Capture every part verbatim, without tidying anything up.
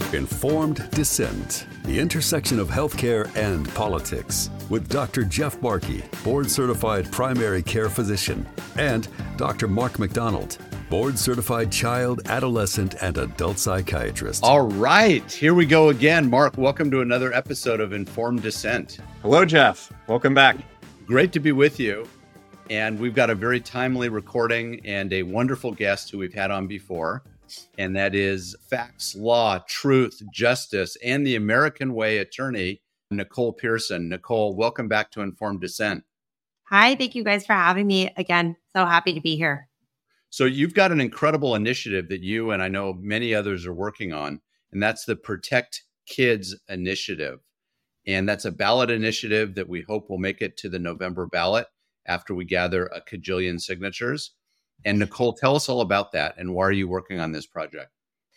Informed Dissent, the intersection of healthcare and politics, with Doctor Jeff Barkey, board-certified primary care physician, and Doctor Mark McDonald, board-certified child, adolescent, and adult psychiatrist. All right, here we go again. Mark, welcome to another episode of Informed Dissent. Hello, Jeff. Welcome back. Great to be with you. And we've got a very timely recording and a wonderful guest who we've had on before. And that is Facts, Law, Truth, Justice, and the American Way attorney, Nicole Pearson. Nicole, welcome back to Informed Dissent. Hi, thank you guys for having me again. So happy to be here. So you've got an incredible initiative that you and I know many others are working on, and that's the Protect Kids Initiative. And that's a ballot initiative that we hope will make it to the November ballot after we gather a cajillion signatures. And Nicole, tell us all about that and why are you working on this project?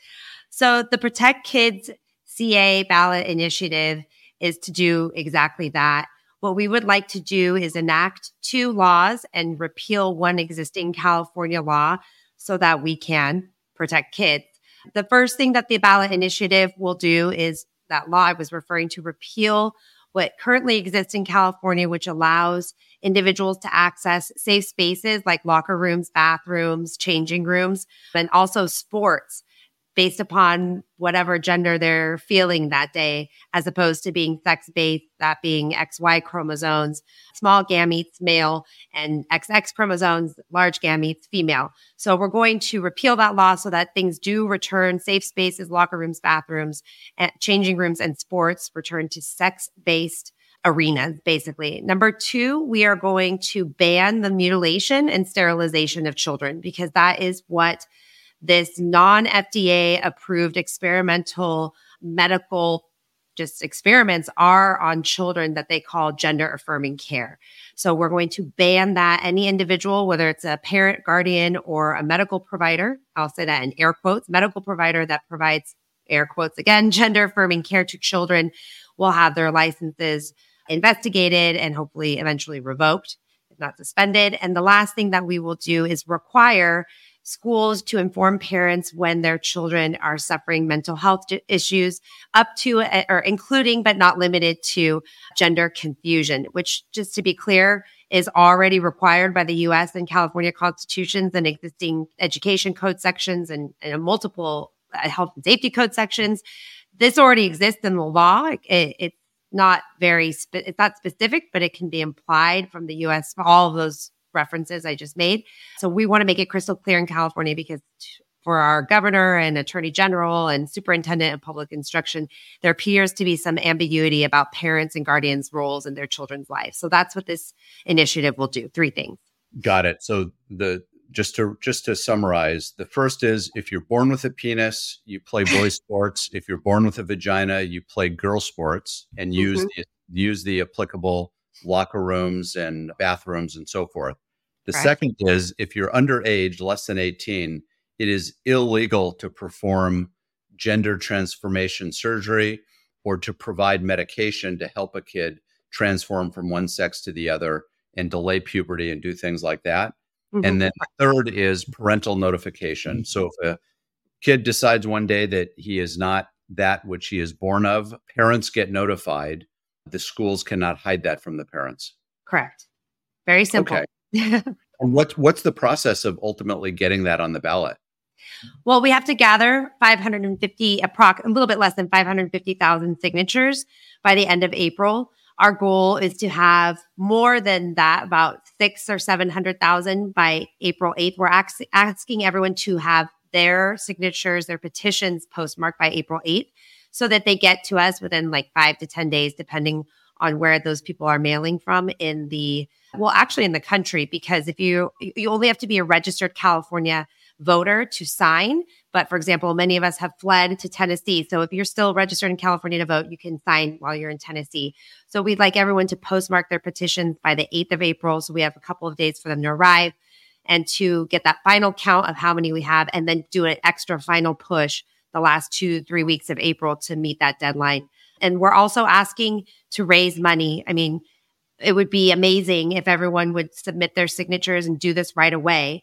So the Protect Kids C A ballot initiative is to do exactly that. What we would like to do is enact two laws and repeal one existing California law so that we can protect kids. The first thing that the ballot initiative will do is that law I was referring to, repeal what currently exists in California, which allows individuals to access safe spaces like locker rooms, bathrooms, changing rooms, and also sports based upon whatever gender they're feeling that day, as opposed to being sex-based, that being X Y chromosomes, small gametes, male, and X X chromosomes, large gametes, female. So we're going to repeal that law so that things do return, safe spaces, locker rooms, bathrooms, and changing rooms, and sports return to sex-based arenas, basically. Number two, we are going to ban the mutilation and sterilization of children, because that is what this non-F D A approved experimental medical just experiments are on children that they call gender affirming care. So we're going to ban that. Any individual, whether it's a parent, guardian, or a medical provider, I'll say that in air quotes, medical provider that provides, air quotes again, gender affirming care to children, will have their licenses investigated and hopefully eventually revoked, if not suspended. And the last thing that we will do is require schools to inform parents when their children are suffering mental health issues, up to or including but not limited to gender confusion, which, just to be clear, is already required by the U S and California constitutions and existing education code sections and, and multiple uh, health and safety code sections. This already exists in the law. It, it's not very, spe- it's not specific, but it can be implied from the U S for all of those references I just made. So we want to make it crystal clear in California, because for our governor and attorney general and superintendent of public instruction, there appears to be some ambiguity about parents and guardians' roles in their children's lives. So that's what this initiative will do. Three things. Got it. So the just to just to summarize, the first is, if you're born with a penis, you play boy sports. If you're born with a vagina, you play girl sports and use mm-hmm. the, use the applicable locker rooms and bathrooms and so forth. The right. second is, if you're underage, less than eighteen, it is illegal to perform gender transformation surgery or to provide medication to help a kid transform from one sex to the other and delay puberty and do things like that. Mm-hmm. And then the third is parental notification. So if a kid decides one day that he is not that which he is born of, parents get notified. The schools cannot hide that from the parents. Correct. Very simple. Okay. And what's what's the process of ultimately getting that on the ballot? Well, we have to gather five hundred fifty, approx- a little bit less than five hundred fifty thousand signatures by the end of April. Our goal is to have more than that, about six or seven hundred thousand by April eighth. We're ax- asking everyone to have their signatures, their petitions postmarked by April eighth, so that they get to us within like five to ten days, depending on where those people are mailing from in the, well, actually in the country, because if you, you only have to be a registered California voter to sign. But for example, many of us have fled to Tennessee. So if you're still registered in California to vote, you can sign while you're in Tennessee. So we'd like everyone to postmark their petitions by the eighth of April. So we have a couple of days for them to arrive and to get that final count of how many we have, and then do an extra final push the last two, three weeks of April to meet that deadline. And we're also asking to raise money. I mean, it would be amazing if everyone would submit their signatures and do this right away.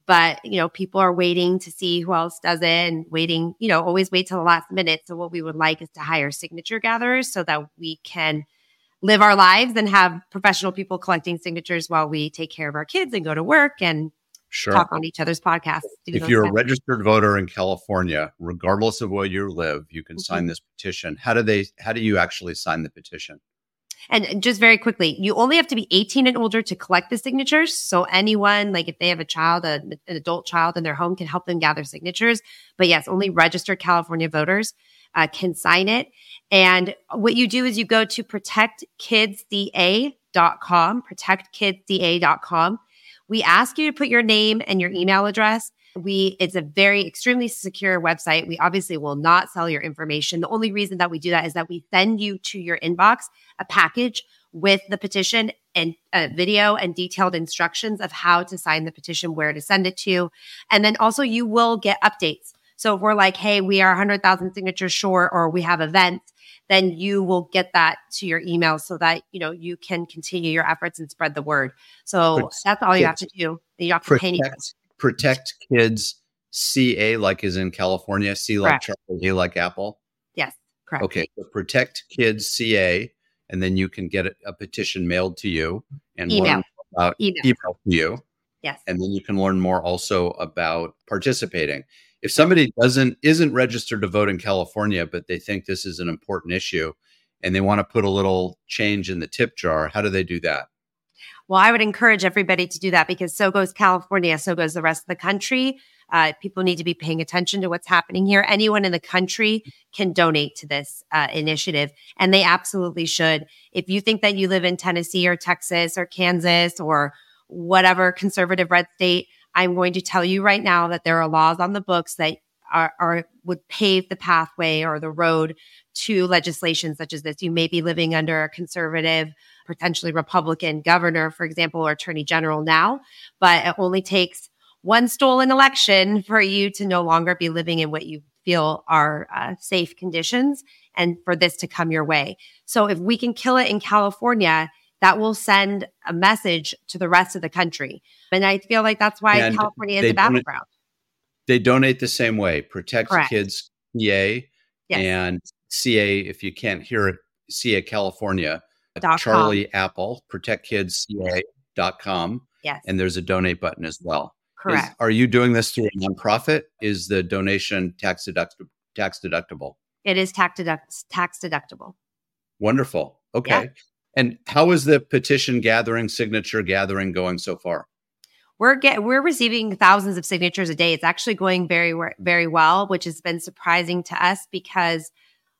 But, you know, people are waiting to see who else does it and waiting, you know, always wait till the last minute. So what we would like is to hire signature gatherers so that we can live our lives and have professional people collecting signatures while we take care of our kids and go to work and Sure. talk on each other's podcasts. If you're a registered voter in California, regardless of where you live, you can mm-hmm. sign this petition. How do they, how do you actually sign the petition? And just very quickly, you only have to be eighteen and older to collect the signatures. So anyone, like if they have a child, a, an adult child in their home, can help them gather signatures. But yes, only registered California voters uh, can sign it. And what you do is you go to protect kids c a dot com, protect kids c a dot com. We ask you to put your name and your email address. We, it's a very extremely secure website. We obviously will not sell your information. The only reason that we do that is that we send you to your inbox a package with the petition and a video and detailed instructions of how to sign the petition, where to send it to. And then also you will get updates. So if we're like, hey, we are one hundred thousand signatures short or we have events, then you will get that to your email so that, you know, you can continue your efforts and spread the word. So Protect, that's all you have to do. You have to protect, pay anything. Protect Kids C A, like is in California, C like Correct. Charlie, A like Apple. Yes, correct. Okay, so Protect Kids C A, and then you can get a, a petition mailed to you and email. learn about email. email to you. Yes. And then you can learn more also about participating. If somebody doesn't isn't registered to vote in California, but they think this is an important issue and they want to put a little change in the tip jar, how do they do that? Well, I would encourage everybody to do that because so goes California, so goes the rest of the country. Uh, people need to be paying attention to what's happening here. Anyone in the country can donate to this uh, initiative, and they absolutely should. If you think that you live in Tennessee or Texas or Kansas or whatever conservative red state, I'm going to tell you right now that there are laws on the books that are, are would pave the pathway or the road to legislation such as this. You may be living under a conservative, potentially Republican governor, for example, or attorney general now, but it only takes one stolen election for you to no longer be living in what you feel are uh, safe conditions and for this to come your way. So if we can kill it in California, that will send a message to the rest of the country. And I feel like that's why and California is a battleground. They donate the same way. Protect Correct. Kids C A yes. and C A, if you can't hear it, C A California. Dot Charlie com. Apple, protect kids c a dot com. Yes. And there's a donate button as well. Correct. Is, are you doing this through a nonprofit? Is the donation tax deductible? Tax deductible? It is tax, deduct- tax deductible. Wonderful. Okay. Yeah. And how is the petition gathering, signature gathering going so far? We're get, we're receiving thousands of signatures a day. It's actually going very, very well, which has been surprising to us because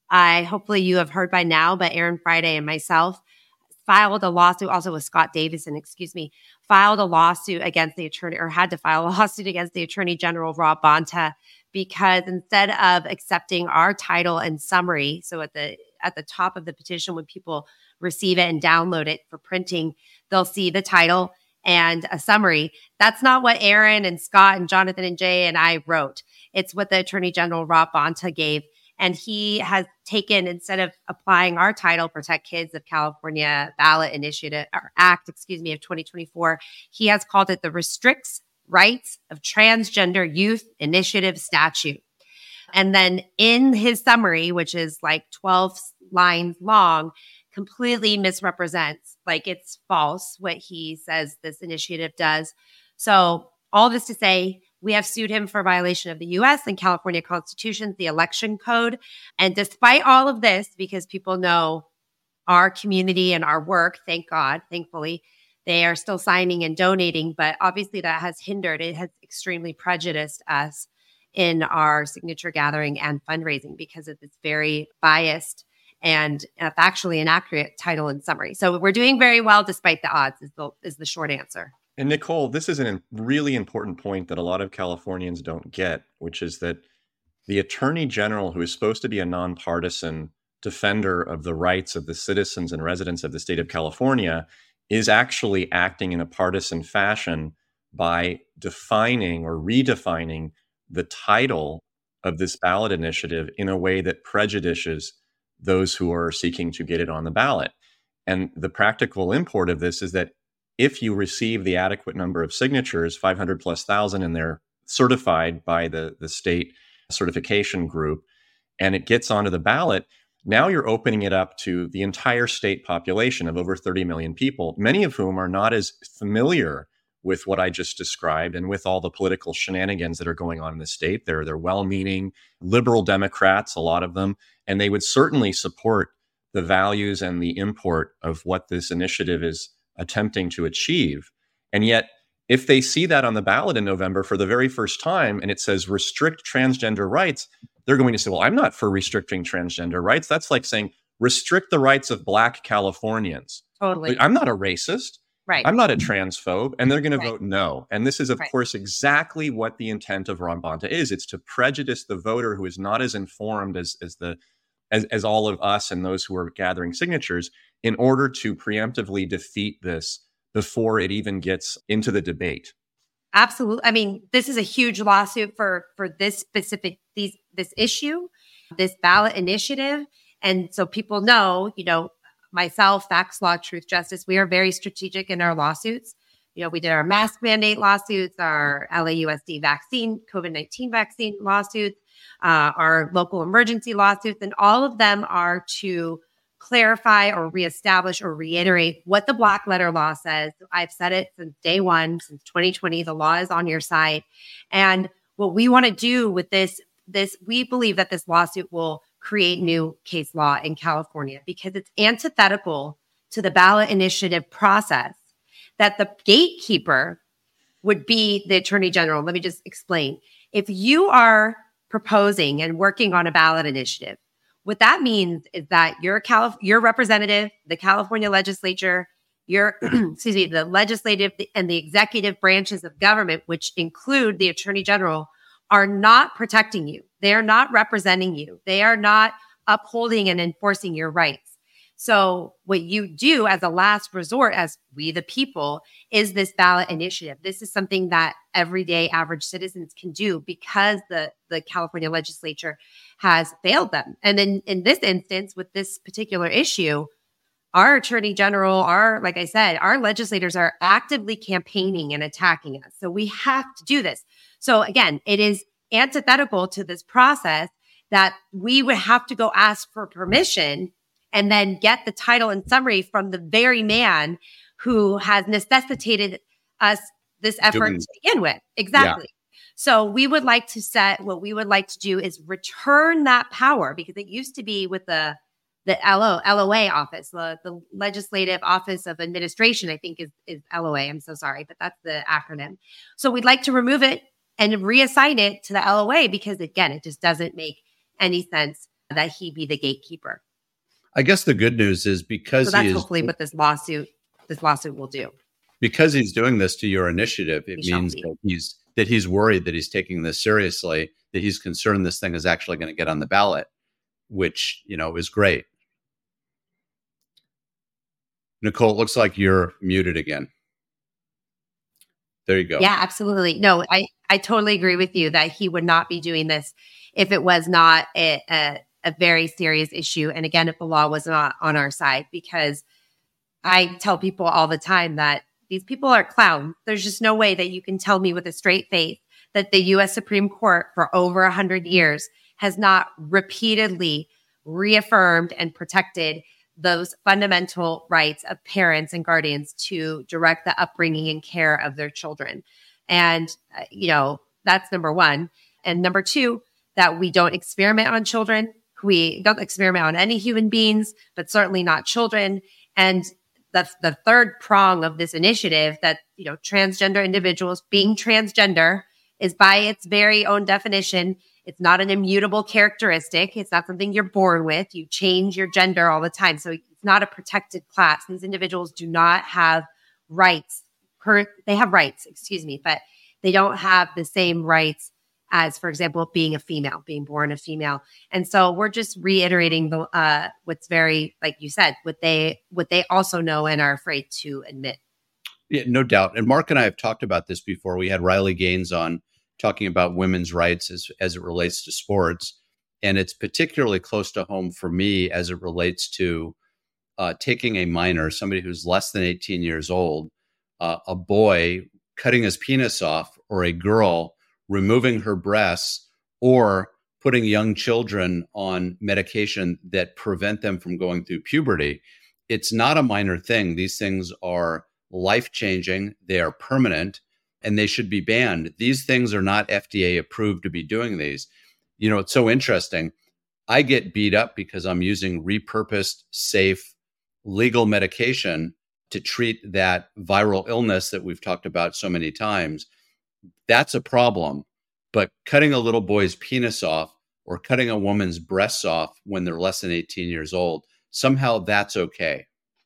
I hopefully you have heard by now, but Aaron Friday and myself filed a lawsuit, also with Scott Davison, excuse me, filed a lawsuit against the attorney, or had to file a lawsuit against the Attorney General, Rob Bonta, because instead of accepting our title and summary, so at the at the top of the petition, when people receive it and download it for printing, they'll see the title and a summary. That's not what Aaron and Scott and Jonathan and Jay and I wrote. It's what the Attorney General, Rob Bonta, gave. And he has taken, instead of applying our title, Protect Kids of California Ballot Initiative, or Act, excuse me, of twenty twenty-four, he has called it the Restricts Rights of Transgender Youth Initiative Statute. And then in his summary, which is like twelve lines long, completely misrepresents, like it's false what he says this initiative does. So all this to say, we have sued him for violation of the U S and California constitutions, the election code. And despite all of this, because people know our community and our work, thank God, thankfully, they are still signing and donating. But obviously that has hindered, it has extremely prejudiced us in our signature gathering and fundraising because of this very biased and factually inaccurate title and summary. So we're doing very well despite the odds is the, is the short answer. And Nicole, this is a really important point that a lot of Californians don't get, which is that the Attorney General, who is supposed to be a nonpartisan defender of the rights of the citizens and residents of the state of California, is actually acting in a partisan fashion by defining or redefining the title of this ballot initiative in a way that prejudices those who are seeking to get it on the ballot. And the practical import of this is that if you receive the adequate number of signatures, five hundred plus thousand, and they're certified by the, the state certification group, and it gets onto the ballot, now you're opening it up to the entire state population of over thirty million people, many of whom are not as familiar with what I just described and with all the political shenanigans that are going on in the state. They're, they're well-meaning liberal Democrats, a lot of them, and they would certainly support the values and the import of what this initiative is attempting to achieve. And yet, if they see that on the ballot in November for the very first time, and it says restrict transgender rights, they're going to say, well, I'm not for restricting transgender rights. That's like saying restrict the rights of Black Californians. Totally. I'm not a racist. Right. I'm not a transphobe. And they're going Right. to vote no. And this is, of Right. course, exactly what the intent of Ron Bonta is. It's to prejudice the voter who is not as informed as, as the as, as all of us and those who are gathering signatures, in order to preemptively defeat this before it even gets into the debate. Absolutely. I mean, this is a huge lawsuit for for this specific these this issue, this ballot initiative. And so people know, you know, myself, Facts, Law, Truth, Justice, we are very strategic in our lawsuits. You know, we did our mask mandate lawsuits, our L A U S D vaccine, COVID nineteen vaccine lawsuits, uh, our local emergency lawsuits, and all of them are to clarify or reestablish or reiterate what the black letter law says. I've said it since day one, since twenty twenty, the law is on your side. And what we want to do with this, this, we believe that this lawsuit will create new case law in California because it's antithetical to the ballot initiative process that the gatekeeper would be the attorney general. Let me just explain. If you are proposing and working on a ballot initiative, what that means is that your Calif- your representative, the California legislature, your excuse me, the legislative and the executive branches of government, which include the attorney general, are not protecting you. They are not representing you. They are not upholding and enforcing your rights. So what you do as a last resort, as we the people, is this ballot initiative. This is something that everyday average citizens can do because the, the California legislature has failed them. And in, in this instance, with this particular issue, our attorney general, our, like I said, our legislators are actively campaigning and attacking us. So we have to do this. So again, it is antithetical to this process that we would have to go ask for permission and then get the title and summary from the very man who has necessitated us this effort Doing, to begin with. Exactly. Yeah. So we would like to set, what we would like to do is return that power, because it used to be with the the L O, L O A office, the, the Legislative Office of Administration, I think is, is L O A. I'm so sorry, but that's the acronym. So we'd like to remove it and reassign it to the L O A because, again, it just doesn't make any sense that he be the gatekeeper. I guess the good news is because so that's he is, hopefully what this lawsuit this lawsuit will do. Because he's doing this to your initiative, it We means that he's that he's worried that he's taking this seriously, that he's concerned this thing is actually going to get on the ballot, which, you know, is great. Nicole, it looks like you're muted again. There you go. Yeah, absolutely. No, I, I totally agree with you that he would not be doing this if it was not a, a, a very serious issue. And again, if the law was not on our side, because I tell people all the time that these people are clowns. There's just no way that you can tell me with a straight face that the U S Supreme Court for over one hundred years has not repeatedly reaffirmed and protected those fundamental rights of parents and guardians to direct the upbringing and care of their children. And, uh, you know, that's number one. And number two, that we don't experiment on children. We don't experiment on any human beings, but certainly not children. And that's the third prong of this initiative, that, you know, transgender individuals being transgender is by its very own definition. It's not an immutable characteristic. It's not something you're born with. You change your gender all the time. So it's not a protected class. These individuals do not have rights. They have rights, excuse me, but they don't have the same rights as, for example, being a female, being born a female. And so we're just reiterating the uh, what's very, like you said, what they what they also know and are afraid to admit. Yeah, no doubt. And Mark and I have talked about this before. We had Riley Gaines on talking about women's rights as, as it relates to sports. And it's particularly close to home for me as it relates to uh, taking a minor, somebody who's less than eighteen years old, uh, a boy cutting his penis off or a girl removing her breasts or putting young children on medication that prevent them from going through puberty. It's not a minor thing. These things are life-changing. They are permanent, and they should be banned. These things are not F D A approved to be doing these. You know, it's so interesting. I get beat up because I'm using repurposed, safe, legal medication to treat that viral illness that we've talked about so many times. That's a problem. But cutting a little boy's penis off or cutting a woman's breasts off when they're less than eighteen years old, somehow that's okay.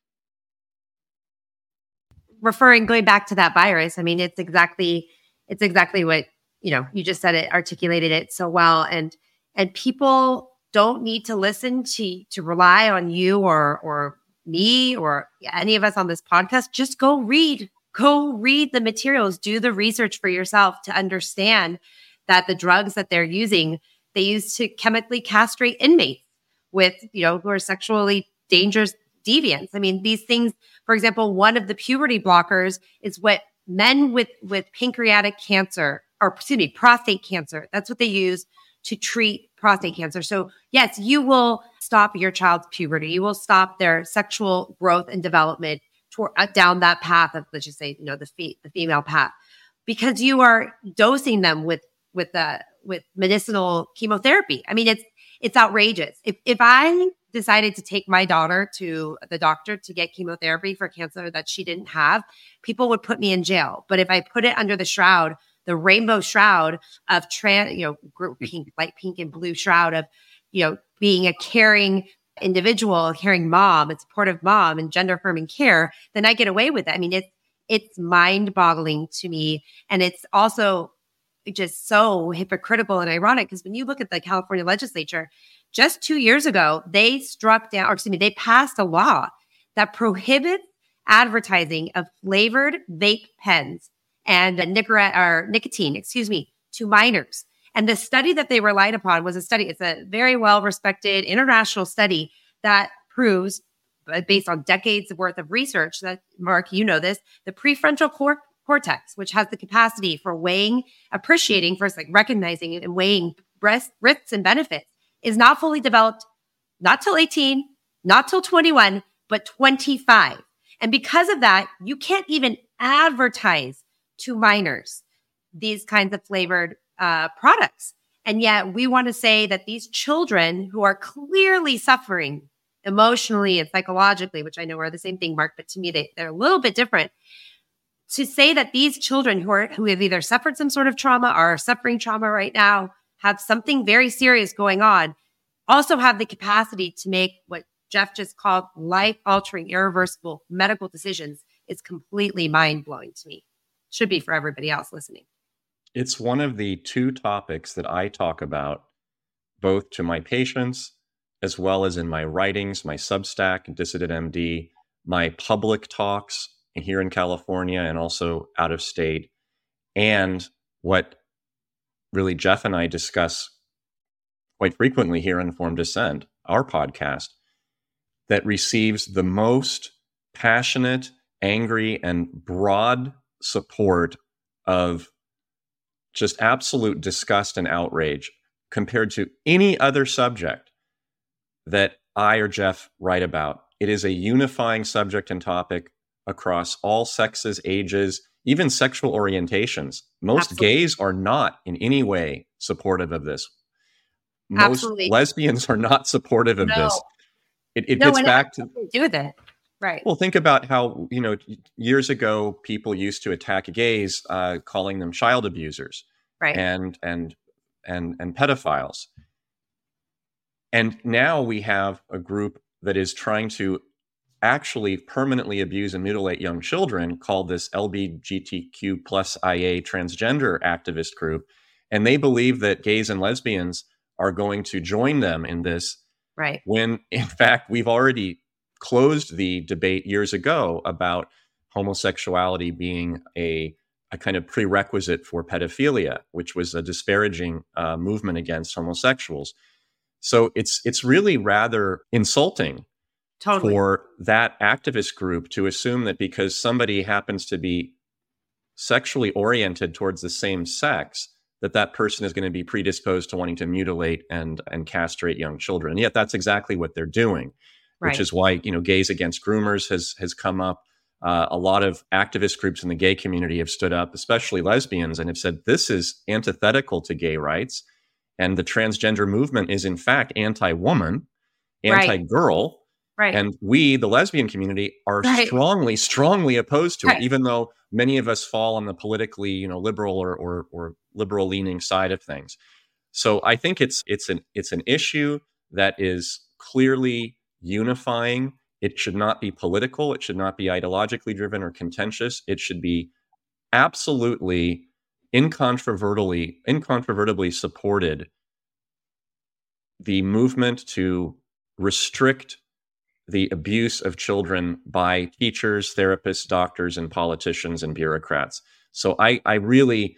Referring, going back to that virus, I mean, it's exactly, it's exactly what, you know, you just said it, articulated it so well. And, and people don't need to listen to, to rely on you or, or me or any of us on this podcast. Just go read, go read the materials, do the research for yourself to understand that the drugs that they're using, they use to chemically castrate inmates with, you know, who are sexually dangerous deviants. I mean, these things, for example, one of the puberty blockers is what men with, with pancreatic cancer, or excuse me, prostate cancer, that's what they use to treat prostate cancer. So yes, you will stop your child's puberty. You will stop their sexual growth and development toward, uh, down that path of, let's just say, you know, the, fe- the female path, because you are dosing them with with uh, with medicinal chemotherapy. I mean, it's it's outrageous. If if I decided to take my daughter to the doctor to get chemotherapy for cancer that she didn't have, people would put me in jail. But if I put it under the shroud, the rainbow shroud of trans, you know, pink, light pink and blue shroud of, you know, being a caring individual, a caring mom, a supportive mom, and gender affirming care, then I get away with it. I mean, it's it's mind boggling to me, and it's also just so hypocritical and ironic because when you look at the California legislature, just two years ago, they struck down, or excuse me, they passed a law that prohibits advertising of flavored vape pens and nicotine, or nicotine, excuse me, to minors. And the study that they relied upon was a study, it's a very well-respected international study that proves, based on decades worth of research, that, Mark, you know this, the prefrontal cor- cortex, which has the capacity for weighing, appreciating, first like recognizing and weighing risks and benefits, is not fully developed, not till eighteen, not till twenty-one, but twenty-five. And because of that, you can't even advertise to minors these kinds of flavored uh, products. And yet we want to say that these children who are clearly suffering emotionally and psychologically, which I know are the same thing, Mark, but to me, they, they're a little bit different. To say that these children who are who have either suffered some sort of trauma or are suffering trauma right now, have something very serious going on, also have the capacity to make what Jeff just called life-altering, irreversible medical decisions is completely mind-blowing to me. Should be for everybody else listening. It's one of the two topics that I talk about, both to my patients, as well as in my writings, my Substack, Dissident M D, my public talks here in California and also out of state, and what really Jeff and I discuss quite frequently here on Informed Dissent, our podcast, that receives the most passionate, angry, and broad support of just absolute disgust and outrage compared to any other subject that I or Jeff write about. It is a unifying subject and topic across all sexes, ages, even sexual orientations. Most Absolutely. Gays are not in any way supportive of this. Most Absolutely. Lesbians are not supportive of no. this. It, it no, gets back to do with it. Right. Well, think about how, you know, years ago, people used to attack gays, uh, calling them child abusers, right, and and and and pedophiles. And now we have a group that is trying to actually permanently abuse and mutilate young children, called this L G B T Q plus I A transgender activist group, and they believe that gays and lesbians are going to join them in this. Right. When in fact we've already closed the debate years ago about homosexuality being a, a kind of prerequisite for pedophilia, which was a disparaging uh, movement against homosexuals. So it's it's really rather insulting totally. for that activist group to assume that because somebody happens to be sexually oriented towards the same sex, that that person is going to be predisposed to wanting to mutilate and and castrate young children. And yet that's exactly what they're doing, Right. which is why, you know, Gays Against Groomers has has come up. Uh, a lot of activist groups in the gay community have stood up, especially lesbians, and have said this is antithetical to gay rights. And the transgender movement is, in fact, anti-woman, Right. anti-girl. Right. And we, the lesbian community, are Right. strongly, strongly opposed to Right. it, even though many of us fall on the politically, you know, liberal or, or, or liberal-leaning side of things. So I think it's it's an it's an issue that is clearly unifying. It should not be political. It should not be ideologically driven or contentious. It should be absolutely incontrovertibly, incontrovertibly supported. The movement to restrict the abuse of children by teachers, therapists, doctors, and politicians and bureaucrats. So I, I really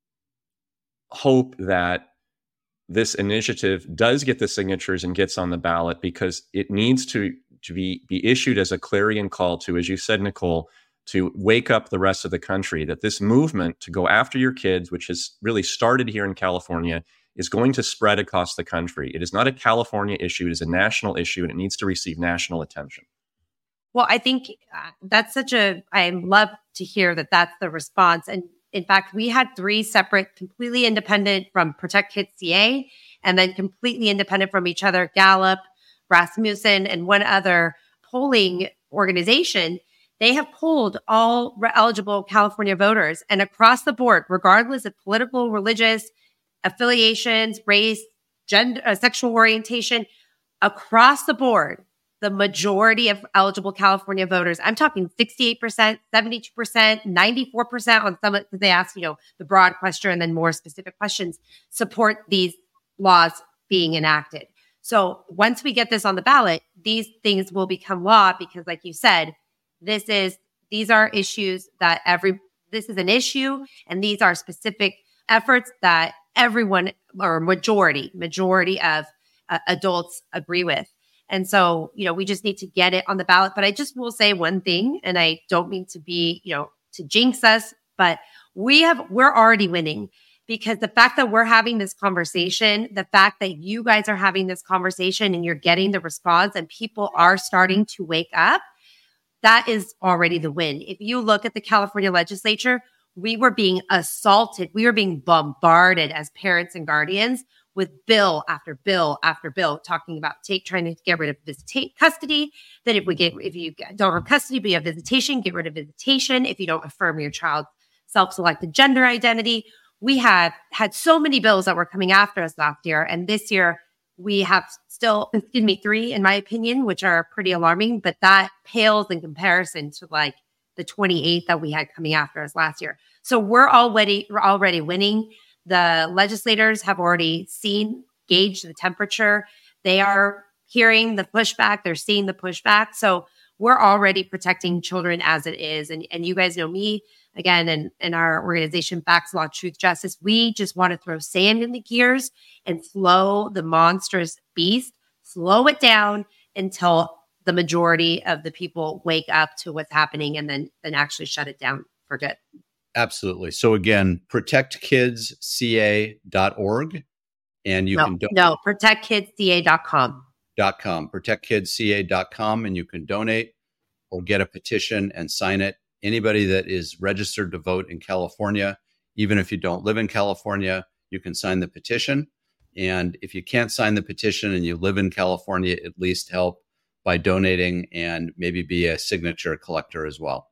hope that this initiative does get the signatures and gets on the ballot, because it needs to, to be, be issued as a clarion call to, as you said, Nicole, to wake up the rest of the country, that this movement to go after your kids, which has really started here in California, is going to spread across the country. It is not a California issue. It is a national issue, and it needs to receive national attention. Well, I think uh, that's such a, I love to hear that that's the response. And in fact, we had three separate, completely independent from Protect Kids C A, and then completely independent from each other, Gallup, Rasmussen, and one other polling organization. They have polled all re- eligible California voters, and across the board, regardless of political, religious, affiliations, race, gender, uh, sexual orientation, across the board, the majority of eligible California voters, I'm talking sixty-eight percent, seventy-two percent, ninety-four percent on some, they ask, you know, the broad question and then more specific questions, support these laws being enacted. So once we get this on the ballot, these things will become law, because like you said, this is, these are issues that every, this is an issue, and these are specific efforts that everyone, or majority, majority of uh, adults agree with. And so, you know, we just need to get it on the ballot. But I just will say one thing, and I don't mean to be, you know, to jinx us, but we have, we're already winning, because the fact that we're having this conversation, the fact that you guys are having this conversation and you're getting the response and people are starting to wake up, that is already the win. If you look at the California legislature, we were being assaulted. We were being bombarded as parents and guardians with bill after bill after bill, talking about take, trying to get rid of visitation custody. That if we get, if you don't have custody, but you have visitation, get rid of visitation. If you don't affirm your child's self-selected gender identity, we have had so many bills that were coming after us last year. And this year we have still, excuse me, three, in my opinion, which are pretty alarming, but that pales in comparison to like the twenty-eight that we had coming after us last year. So we're already, we're already winning. The legislators have already seen, gauged the temperature. They are hearing the pushback. They're seeing the pushback. So we're already protecting children as it is. And, and you guys know me, again, and, and our organization, Facts, Law, Truth, Justice. We just want to throw sand in the gears and slow the monstrous beast, slow it down until the majority of the people wake up to what's happening, and then, then actually shut it down for good. Absolutely. So again, protect kids c a dot org, and you no, can donate. No, protect kids c a dot com. Dot com, protect kids c a dot com, and you can donate or get a petition and sign it. Anybody that is registered to vote in California, even if you don't live in California, you can sign the petition. And if you can't sign the petition and you live in California, at least help by donating and maybe be a signature collector as well.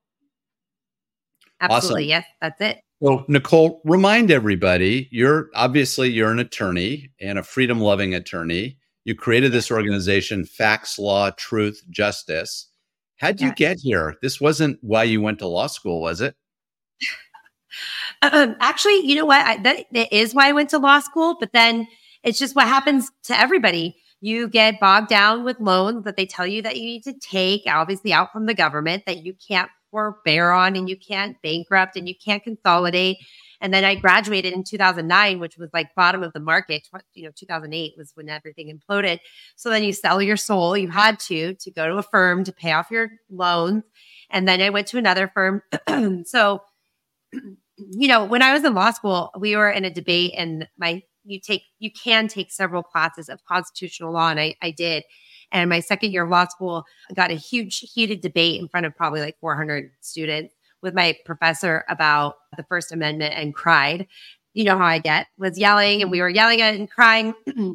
Absolutely. Awesome. Yes, that's it. Well, Nicole, remind everybody, you're obviously you're an attorney and a freedom-loving attorney. You created this organization, Facts, Law, Truth, Justice. How'd you Yes. get here? This wasn't why you went to law school, was it? Um, actually, you know what? I, that, that is why I went to law school, but then it's just what happens to everybody. You get bogged down with loans that they tell you that you need to take, obviously out from the government, that you can't forbear on, and you can't bankrupt, and you can't consolidate. And then I graduated in two thousand nine, which was like bottom of the market. You know, two thousand eight was when everything imploded. So then you sell your soul. You had to, to go to a firm to pay off your loans. And then I went to another firm. So, you know, when I was in law school, we were in a debate and my, you take, you can take several classes of constitutional law. And I, I did. And my second year of law school, I got a huge heated debate in front of probably like four hundred students with my professor about the First Amendment and cried. You know how I get, was yelling and we were yelling at it and crying.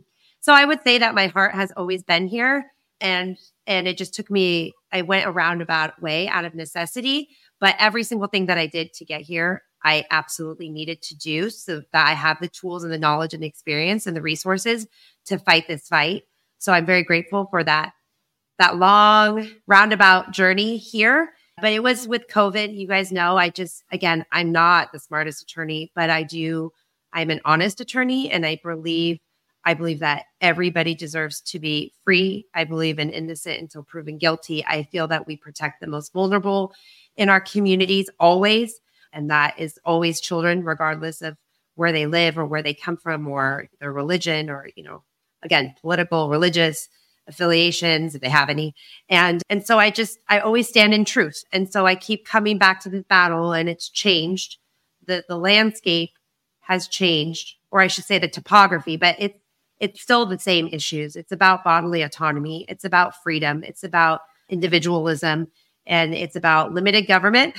So I would say that my heart has always been here. And, and it just took me, I went a roundabout way out of necessity, but every single thing that I did to get here, I absolutely needed to do so that I have the tools and the knowledge and the experience and the resources to fight this fight. So I'm very grateful for that, that long roundabout journey here. But it was with COVID. You guys know, I just, again, I'm not the smartest attorney, but I do, I'm an honest attorney. And I believe, I believe that everybody deserves to be free. I believe in innocent until proven guilty. I feel that we protect the most vulnerable in our communities always. And that is always children, regardless of where they live or where they come from or their religion or, you know, again, political, religious affiliations, if they have any. And, and so I just, I always stand in truth. And so I keep coming back to this battle and it's changed. The, the landscape has changed, or I should say the topography, but it's, it's still the same issues. It's about bodily autonomy. It's about freedom. It's about individualism. And it's about limited government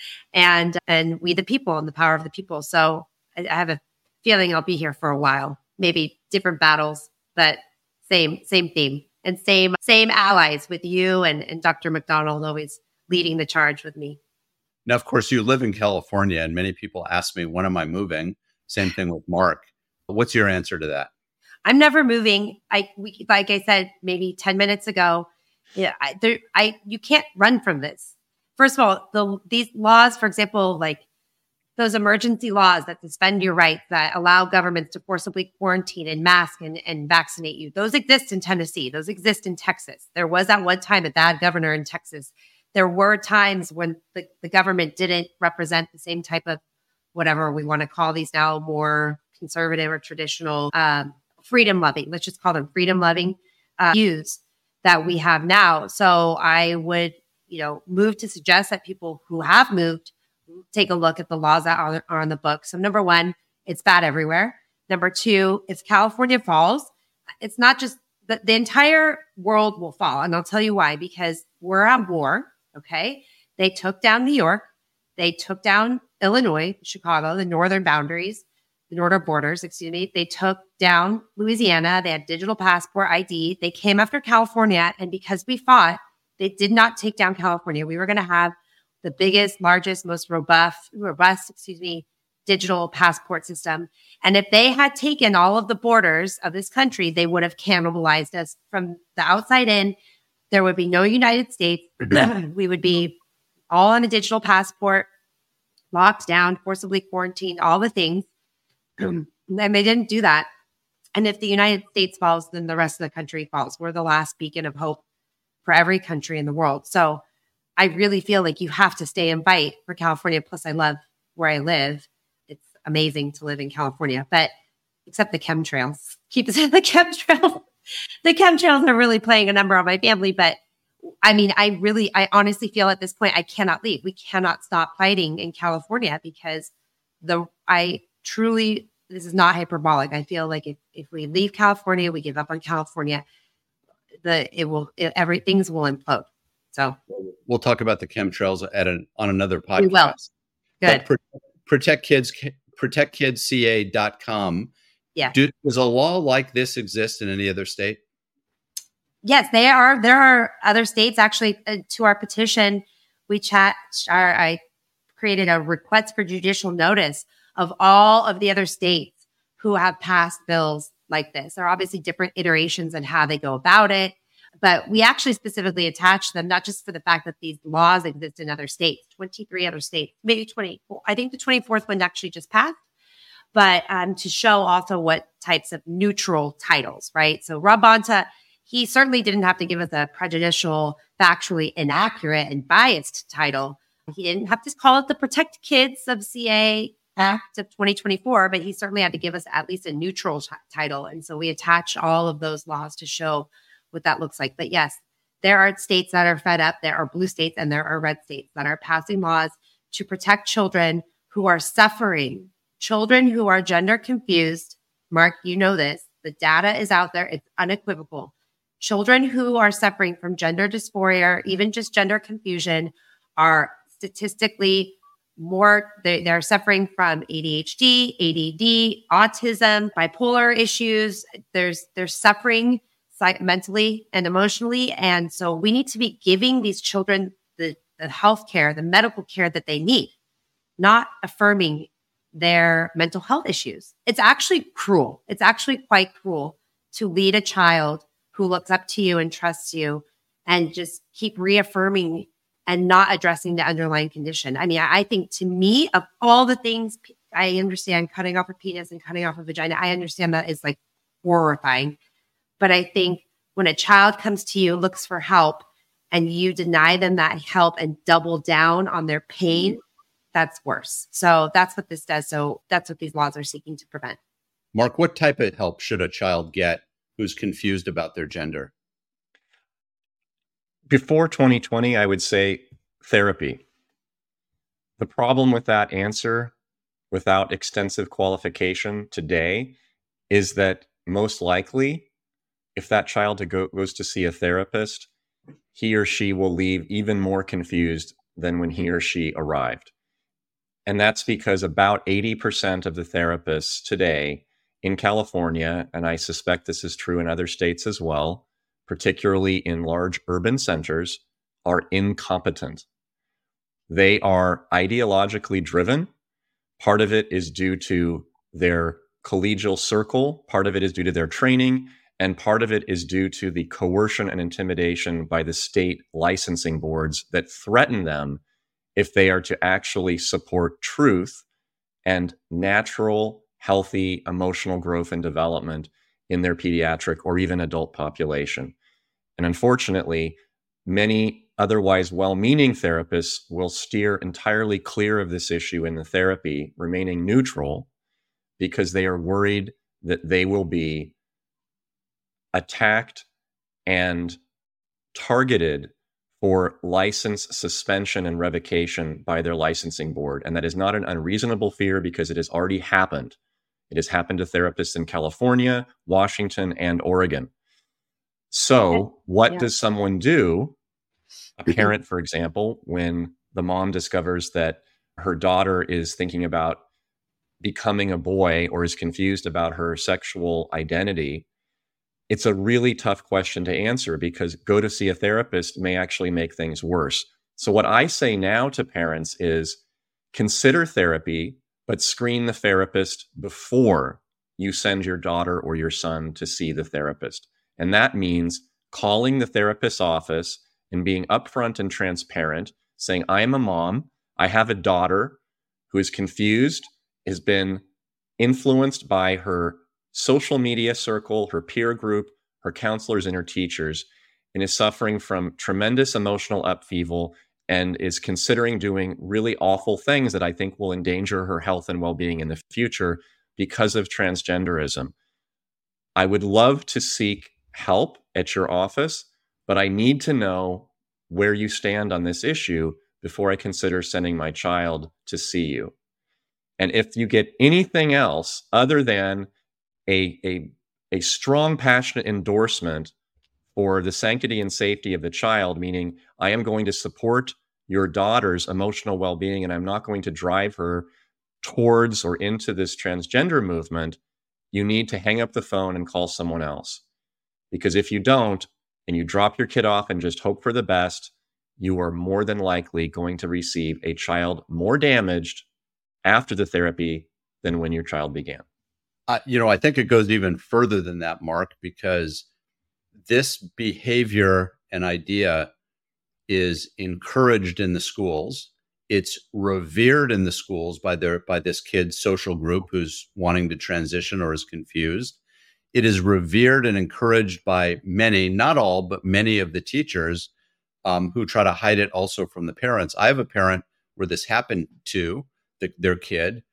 and, and we the people and the power of the people. So I, I have a feeling I'll be here for a while, maybe different battles, but same, same theme and same, same allies with you and, and Doctor McDonald always leading the charge with me. Now, of course, you live in California and many people ask me, when am I moving? Same thing with Mark. What's your answer to that? I'm never moving. I, we, like I said, maybe ten minutes ago, yeah, I, there, I, you can't run from this. First of all, the, these laws, for example, like those emergency laws that suspend your rights, that allow governments to forcibly quarantine and mask and, and vaccinate you, those exist in Tennessee. Those exist in Texas. There was at one time a bad governor in Texas. There were times when the, the government didn't represent the same type of whatever we want to call these now, more conservative or traditional, um, freedom-loving, let's just call them freedom-loving uh, views that we have now. So I would, you know, move to suggest that people who have moved take a look at the laws that are, are on the book. So number one, it's bad everywhere. Number two, if California falls, it's not just the, the entire world will fall. And I'll tell you why, because we're at war. Okay. They took down New York. They took down Illinois, Chicago, the northern boundaries, the northern borders, excuse me. They took down Louisiana. They had digital passport I D. They came after California. And because we fought, they did not take down California. We were going to have the biggest, largest, most robust, robust, excuse me, digital passport system. And if they had taken all of the borders of this country, they would have cannibalized us from the outside in. There would be no United States. We would be all on a digital passport, locked down, forcibly quarantined, all the things. And they didn't do that. And if the United States falls, then the rest of the country falls. We're the last beacon of hope for every country in the world. So I really feel like you have to stay and fight for California. Plus, I love where I live. It's amazing to live in California, but except the chemtrails. Keep us in the chemtrails. The chemtrails are really playing a number on my family. But I mean, I really, I honestly feel at this point, I cannot leave. We cannot stop fighting in California because the, I truly, this is not hyperbolic. I feel like if, if we leave California, we give up on California, the, it will, it, everything's will implode. So we'll talk about the chemtrails at an, on another podcast. We will. Good. But protect kids, protect kids C A dot com. Yeah. Do, does a law like this exist in any other state? Yes, they are. There are other states actually. Uh, to our petition, we chat. Our, I created a request for judicial notice of all of the other states who have passed bills like this. There are obviously different iterations on how they go about it, but we actually specifically attach them, not just for the fact that these laws exist in other states, twenty-three other states, maybe twenty. I think the twenty-fourth one actually just passed, but um, to show also what types of neutral titles, right? So Rob Bonta, he certainly didn't have to give us a prejudicial, factually inaccurate and biased title. He didn't have to call it the Protect Kids of C A Act of twenty twenty-four, but he certainly had to give us at least a neutral t- title. And so we attach all of those laws to show what that looks like. But yes, there are states that are fed up. There are blue states and there are red states that are passing laws to protect children who are suffering, children who are gender confused. Mark, you know this. The data is out there. It's unequivocal. Children who are suffering from gender dysphoria, or even just gender confusion, are statistically more, they, they're suffering from A D H D, A D D, autism, bipolar issues. There's, they're suffering psych- mentally and emotionally. And so we need to be giving these children the, the health care, the medical care that they need, not affirming their mental health issues. It's actually cruel. It's actually quite cruel to lead a child who looks up to you and trusts you and just keep reaffirming and not addressing the underlying condition. I mean, I think to me, of all the things, I understand cutting off a penis and cutting off a vagina. I understand that is like horrifying. But I think when a child comes to you, looks for help, and you deny them that help and double down on their pain, that's worse. So that's what this does. So that's what these laws are seeking to prevent. Mark, what type of help should a child get who's confused about their gender? Before twenty twenty, I would say therapy. The problem with that answer, without extensive qualification today, is that most likely, if that child to go, goes to see a therapist, he or she will leave even more confused than when he or she arrived. And that's because about eighty percent of the therapists today in California, and I suspect this is true in other states as well, particularly in large urban centers, are incompetent. They are ideologically driven. Part of it is due to their collegial circle. Part of it is due to their training. And part of it is due to the coercion and intimidation by the state licensing boards that threaten them if they are to actually support truth and natural, healthy, emotional growth and development in their pediatric or even adult population. And unfortunately, many otherwise well-meaning therapists will steer entirely clear of this issue in the therapy, remaining neutral, because they are worried that they will be attacked and targeted for license suspension and revocation by their licensing board. And that is not an unreasonable fear, because it has already happened. It has happened to therapists in California, Washington, and Oregon. So what yeah. does someone do, a parent, for example, when the mom discovers that her daughter is thinking about becoming a boy or is confused about her sexual identity? It's a really tough question to answer, because go to see a therapist may actually make things worse. So what I say now to parents is consider therapy, but screen the therapist before you send your daughter or your son to see the therapist. And that means calling the therapist's office and being upfront and transparent, saying, I am a mom. I have a daughter who is confused, has been influenced by her social media circle, her peer group, her counselors, and her teachers, and is suffering from tremendous emotional upheaval and is considering doing really awful things that I think will endanger her health and well-being in the future because of transgenderism. I would love to seek help at your office, but I need to know where you stand on this issue before I consider sending my child to see you. And if you get anything else other than a, a, a strong, passionate endorsement for the sanctity and safety of the child, meaning I am going to support your daughter's emotional well-being and I'm not going to drive her towards or into this transgender movement, you need to hang up the phone and call someone else. Because if you don't, and you drop your kid off and just hope for the best, you are more than likely going to receive a child more damaged after the therapy than when your child began. Uh, you know, I think it goes even further than that, Mark, because this behavior and idea is encouraged in the schools. It's revered in the schools by their by this kid's social group who's wanting to transition or is confused. It is revered and encouraged by many, not all, but many of the teachers um, who try to hide it also from the parents. I have a parent where this happened to the, their kid,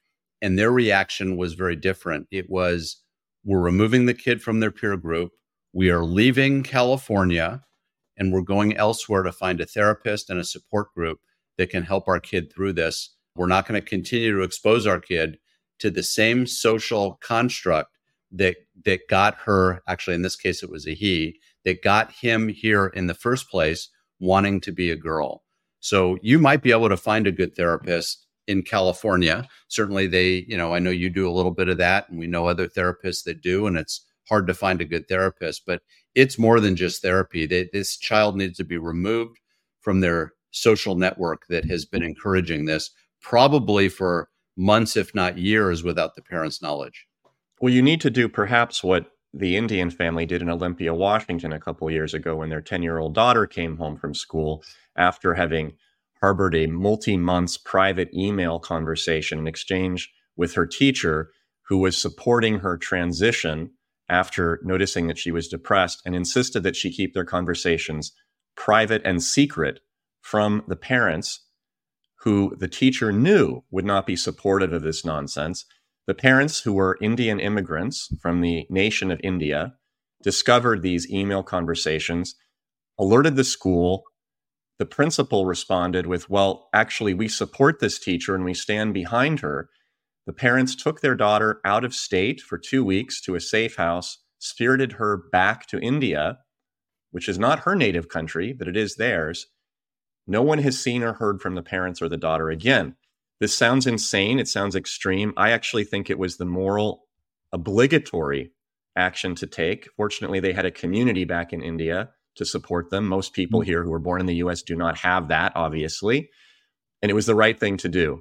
And their reaction was very different. It was, we're removing the kid from their peer group. We are leaving California and we're going elsewhere to find a therapist and a support group that can help our kid through this. We're not going to continue to expose our kid to the same social construct that that got her, actually in this case it was a he, that got him here in the first place wanting to be a girl. So you might be able to find a good therapist in California. Certainly they, you know, I know you do a little bit of that and we know other therapists that do, and it's hard to find a good therapist, but it's more than just therapy. They, this child needs to be removed from their social network that has been encouraging this probably for months, if not years, without the parents' knowledge. Well, you need to do perhaps what the Indian family did in Olympia, Washington a couple of years ago when their ten-year-old daughter came home from school after having harbored a multi-months private email conversation and exchange with her teacher, who was supporting her transition after noticing that she was depressed, and insisted that she keep their conversations private and secret from the parents, who the teacher knew would not be supportive of this nonsense. The parents, who were Indian immigrants from the nation of India, discovered these email conversations, alerted the school. The principal responded with, well, actually, we support this teacher and we stand behind her. The parents took their daughter out of state for two weeks to a safe house, spirited her back to India, which is not her native country, but it is theirs. No one has seen or heard from the parents or the daughter again. This sounds insane. It sounds extreme. I actually think it was the moral, obligatory action to take. Fortunately, they had a community back in India to support them. Most people here who were born in the U S do not have that, obviously. And it was the right thing to do.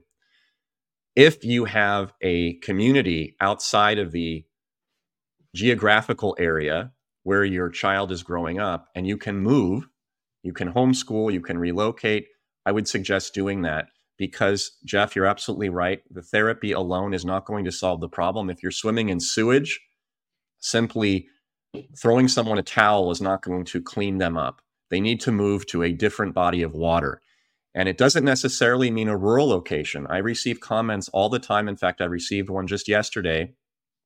If you have a community outside of the geographical area where your child is growing up and you can move, you can homeschool, you can relocate, I would suggest doing that. Because, Jeff, you're absolutely right. The therapy alone is not going to solve the problem. If you're swimming in sewage, simply throwing someone a towel is not going to clean them up. They need to move to a different body of water. And it doesn't necessarily mean a rural location. I receive comments all the time. In fact, I received one just yesterday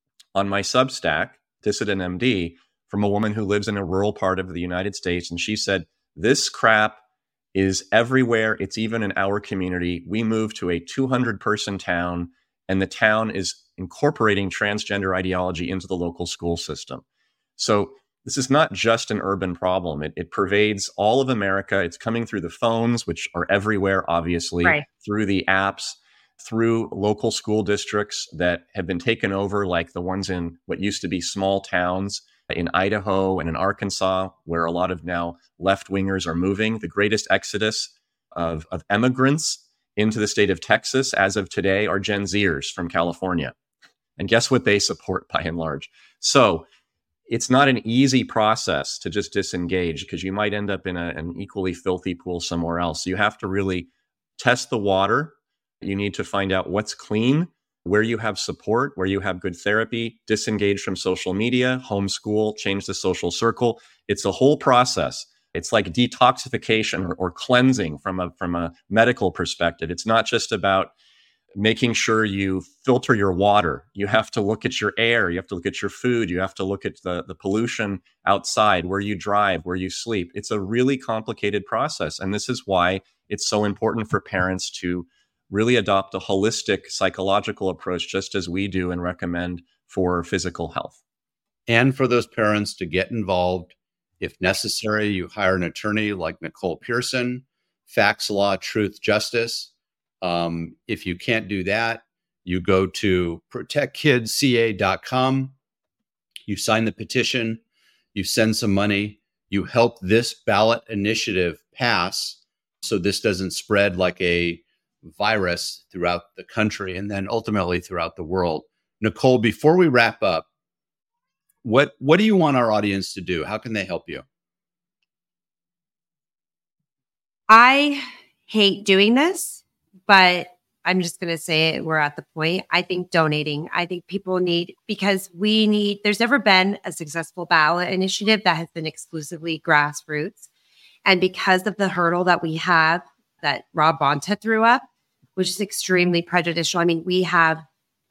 on my Substack, Dissident M D, from a woman who lives in a rural part of the United States. And she said, this crap is everywhere. It's even in our community. We moved to a two hundred person town, and the town is incorporating transgender ideology into the local school system. So this is not just an urban problem. It, it pervades all of America. It's coming through the phones, which are everywhere, obviously, right, through the apps, through local school districts that have been taken over, like the ones in what used to be small towns in Idaho and in Arkansas, where a lot of now left-wingers are moving. The greatest exodus of, of immigrants into the state of Texas as of today are Gen Zers from California. And guess what they support by and large? So it's not an easy process to just disengage, because you might end up in a, an equally filthy pool somewhere else. You have to really test the water. You need to find out what's clean, where you have support, where you have good therapy, disengage from social media, homeschool, change the social circle. It's a whole process. It's like detoxification or, or cleansing from a, from a medical perspective. It's not just about making sure you filter your water. You have to look at your air. You have to look at your food. You have to look at the, the pollution outside, where you drive, where you sleep. It's a really complicated process. And this is why it's so important for parents to really adopt a holistic psychological approach, just as we do and recommend for physical health. And for those parents to get involved. If necessary, you hire an attorney like Nicole Pearson, Facts Law, Truth, Justice. Um, if you can't do that, you go to protect kids c a dot com. You sign the petition, you send some money, you help this ballot initiative pass so this doesn't spread like a virus throughout the country and then ultimately throughout the world. Nicole, before we wrap up, what what do you want our audience to do? How can they help you? I hate doing this, but I'm just going to say it. We're at the point. I think donating, I think people need, because we need, there's never been a successful ballot initiative that has been exclusively grassroots. And because of the hurdle that we have that Rob Bonta threw up, which is extremely prejudicial. I mean, we have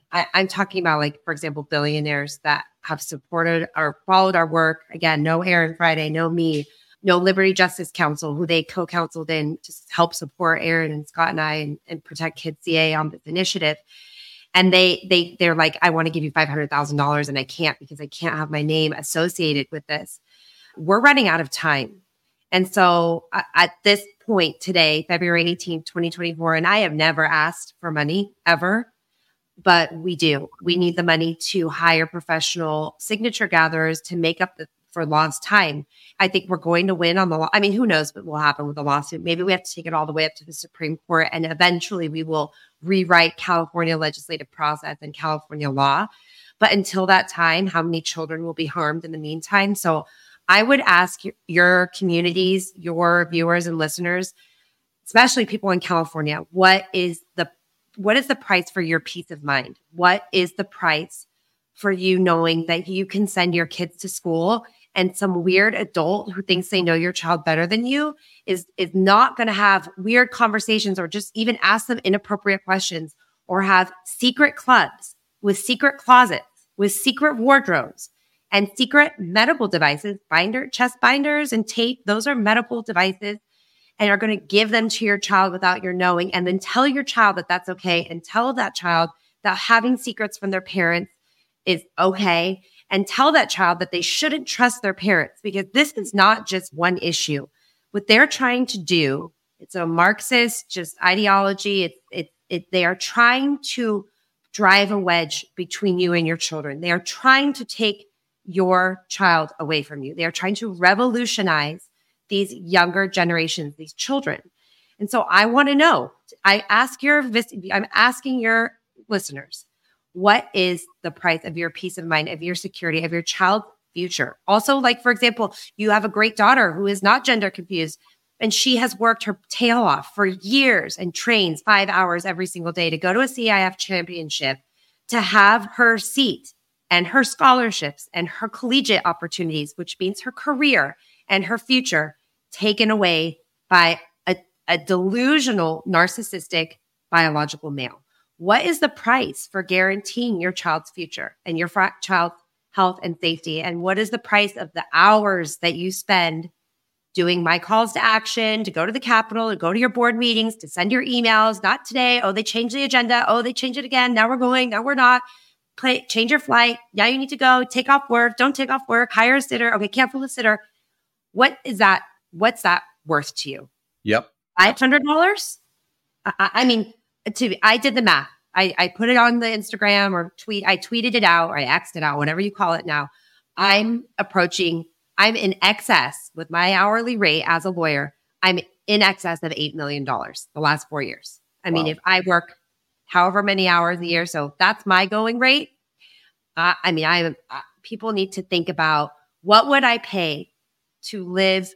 I, I'm talking about, like, for example, billionaires that have supported or followed our work. Again, no Aaron Friday, no me, no Liberty Justice Council, who they co-counseled in to help support Aaron and Scott and I and, and Protect Kids C A on this initiative. And they, they, they're like, I want to give you five hundred thousand dollars and I can't because I can't have my name associated with this. We're running out of time. And so uh, at this point today, February eighteenth, twenty twenty-four, and I have never asked for money ever, but we do. We need the money to hire professional signature gatherers to make up the, for lost time. I think we're going to win on the law. I mean, who knows what will happen with the lawsuit? Maybe we have to take it all the way up to the Supreme Court, and eventually we will rewrite California legislative process and California law. But until that time, how many children will be harmed in the meantime? So I would ask your communities, your viewers and listeners, especially people in California, what is the what is the price for your peace of mind? What is the price for you knowing that you can send your kids to school and some weird adult who thinks they know your child better than you is, is not going to have weird conversations or just even ask them inappropriate questions or have secret clubs with secret closets, with secret wardrobes and secret medical devices, binder, chest binders and tape. Those are medical devices, and are going to give them to your child without your knowing, and then tell your child that that's okay, and tell that child that having secrets from their parents is okay, and tell that child that they shouldn't trust their parents, because this is not just one issue. What they're trying to do, it's a Marxist just ideology. It's it, it, they are trying to drive a wedge between you and your children. They are trying to take your child away from you. They are trying to revolutionize these younger generations, these children. And so I want to know, I ask your, I'm asking your listeners, what is the price of your peace of mind, of your security, of your child's future? Also, like, for example, you have a great daughter who is not gender confused, and she has worked her tail off for years and trains five hours every single day to go to a C I F championship, to have her seat and her scholarships and her collegiate opportunities, which means her career and her future, taken away by a, a delusional, narcissistic, biological male. What is the price for guaranteeing your child's future and your fr- child's health and safety? And what is the price of the hours that you spend doing my calls to action, to go to the Capitol, to go to your board meetings, to send your emails? Not today. Oh, they changed the agenda. Oh, they changed it again. Now we're going. Now we're not. Play, change your flight. Now you need to go. Take off work. Don't take off work. Hire a sitter. Okay, cancel the sitter. What is that? What's that worth to you? Yep. five hundred dollars? I, I mean, to I did the math. I, I put it on the Instagram or tweet. I tweeted it out or I X'd it out, whatever you call it now. I'm approaching, I'm in excess with my hourly rate as a lawyer. I'm in excess of eight million dollars the last four years. I mean, wow. If I work however many hours a year, so that's my going rate. Uh, I mean, I uh, people need to think about, what would I pay to live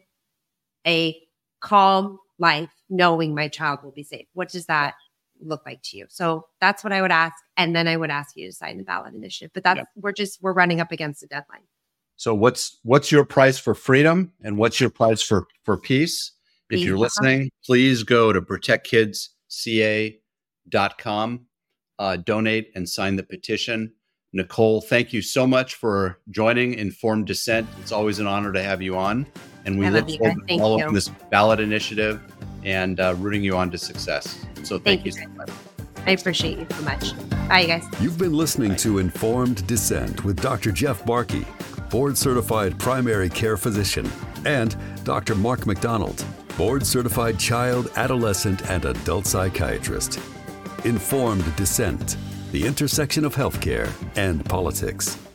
a calm life knowing my child will be safe? What does that look like to you? So that's what I would ask. And then I would ask you to sign the ballot initiative. But that's, yep. we're just, we're running up against the deadline. So what's, what's your price for freedom and what's your price for, for peace? If peace. You're listening, please go to protect kids c a dot com, uh, donate and sign the petition. Nicole, thank you so much for joining Informed Dissent. It's always an honor to have you on. And we look forward to following this ballot initiative and uh, rooting you on to success. So thank, thank you so much. I appreciate you so much. Bye, you guys. You've been listening Bye. to Informed Dissent with Doctor Jeff Barkey, board-certified primary care physician, and Doctor Mark McDonald, board-certified child, adolescent, and adult psychiatrist. Informed Dissent, the intersection of healthcare and politics.